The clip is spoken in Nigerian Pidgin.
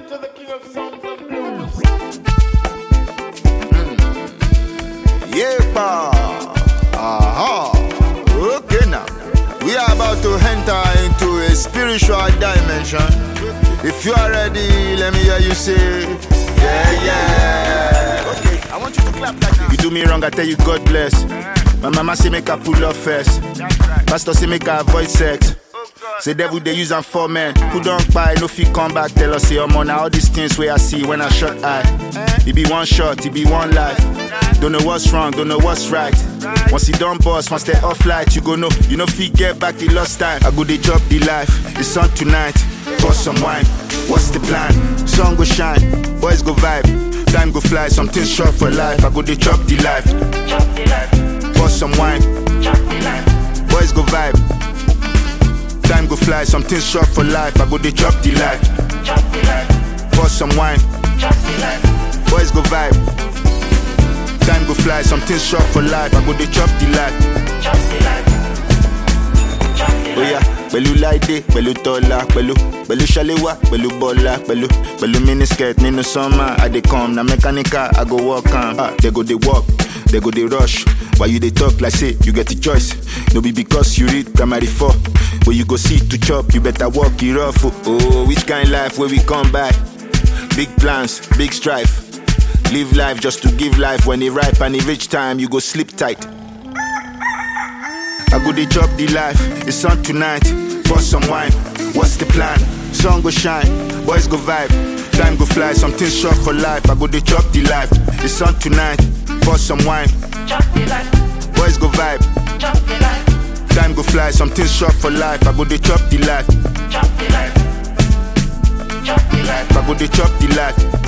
to the king of songs and blues. Yeah, pa. Aha. Okay now. We are about to enter into a spiritual dimension. If you are ready, let me hear you say, yeah, yeah. Okay, I want you to clap like this. You do me wrong, I tell you God bless. My mama say make her pull up first. Pastor say make her avoid sex. Say devil they use am for men who don't buy, no fit come back. Tell us say omo now all these things where I see when I shot eye. It be one shot, it be one life. Don't know what's wrong, don't know what's right. Once you done boss, once they off light, you go know, you know fit get back the lost time. I go they drop the life, it's on tonight. Pour some wine, what's the plan? Sun go shine, boys go vibe, time go fly, something short for life. I go they drop the life. Pour some wine, boys go vibe. Time go fly, something short for life. I go they drop the life. Pour some wine. Boys go vibe. Time go fly, something short for life. I go they drop the life. Oh yeah, pẹ̀lú láìdé, pẹ̀lú tọ́lá, pẹ̀lú ṣàléwá, pẹ̀lú bọ́lá, pẹ̀lú miniskirt nínú summer. I dey come, na mechanical, I go walk am. They go they walk, they go they rush. Why you they talk like say you get a choice? No be because you read primary 4. Where you go see to chop, you better walk it rough. Oh, which kind life where we come back? Big plans, big strife. Live life just to give life. When it ripe and it reach time, you go sleep tight. I go they drop the life, it's on tonight. Pour some wine, what's the plan? Sun go shine, boys go vibe. Time go fly, something short for life. I go they drop the life, it's on tonight. Pour some wine, boys go vibe. Time go fly, something short for life. I go they drop the life. I go they drop the life.